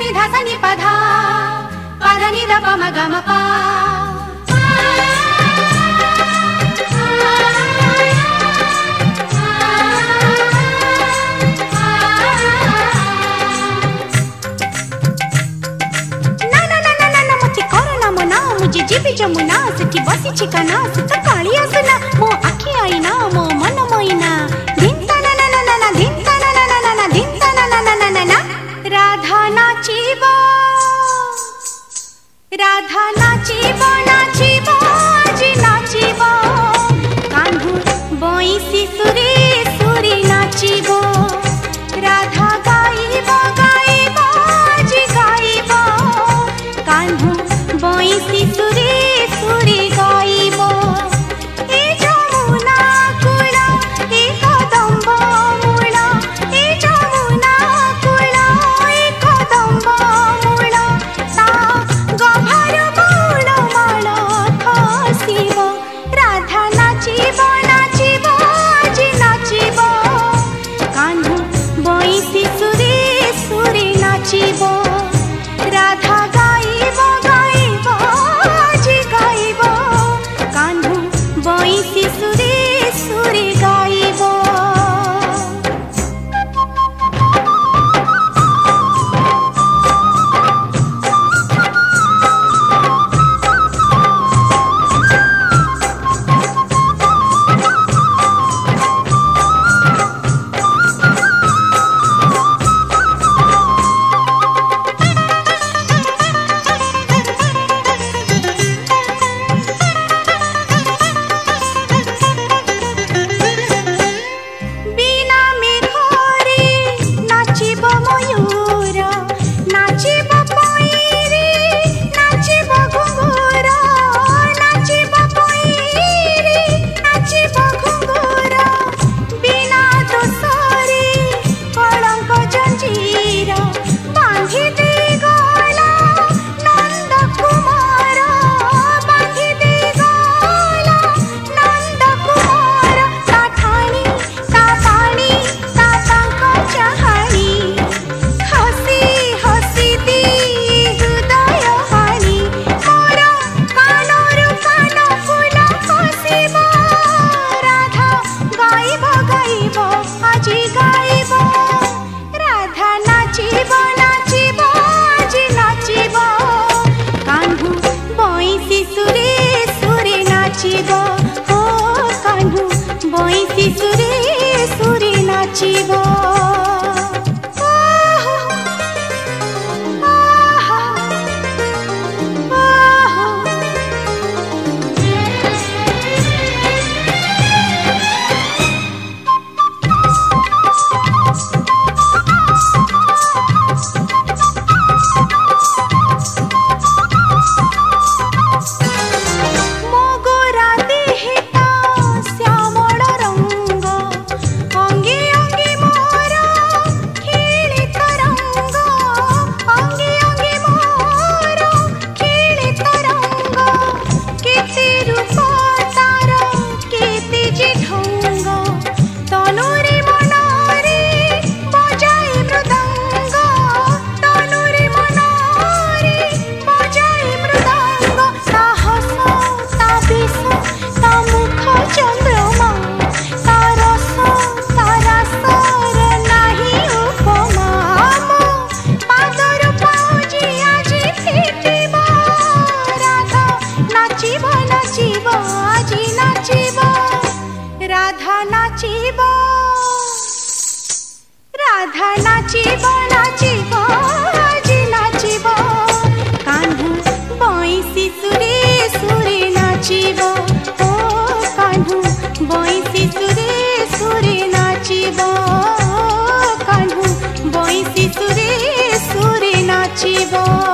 नि धा सा नि पा धा पा धा नि धा पा मा गा मा पा। जीवी जमुना सेठी बसी चिकाना सुत काली आसना मो आखी आईना मो मन मोइना धिंता ना ना ना ना धिंता ना ना ना ना धिंता ना ना ना ना ना राधा नाचिबो नाचिबो जी नाचिबो कान्हू बइसी सुरे सुरे नाचिबो राधा गाइबो गाइबो जी गाइबो कान्हू बइसी सुरे सुरे गाइबो ए जमुना कूल ए कदम्ब मूल ए जमुना कूल ए कदम्ब मूल ता गभर मूल माल खसिबो राधा नाचिबो नाचिबो जी नाचिबो कान्हू बइसी सुरे सुरे नाचिबो राधा गाइबो गाइबो जी गाइबो कान्हू बइसी सुरे सुरे गाइबो। नाचिबो ओ कान्हू बइसी सुरे सुरे नाचिबो। राधा नाचिबो नाचिबो जी नाचिबो कान्हू बइसी सुरे सुरे नाचिबो ओ कान्हू बइसी सुरे सुरे नाचिबो कान्हू बइसी सुरे सुरे नाचिबो।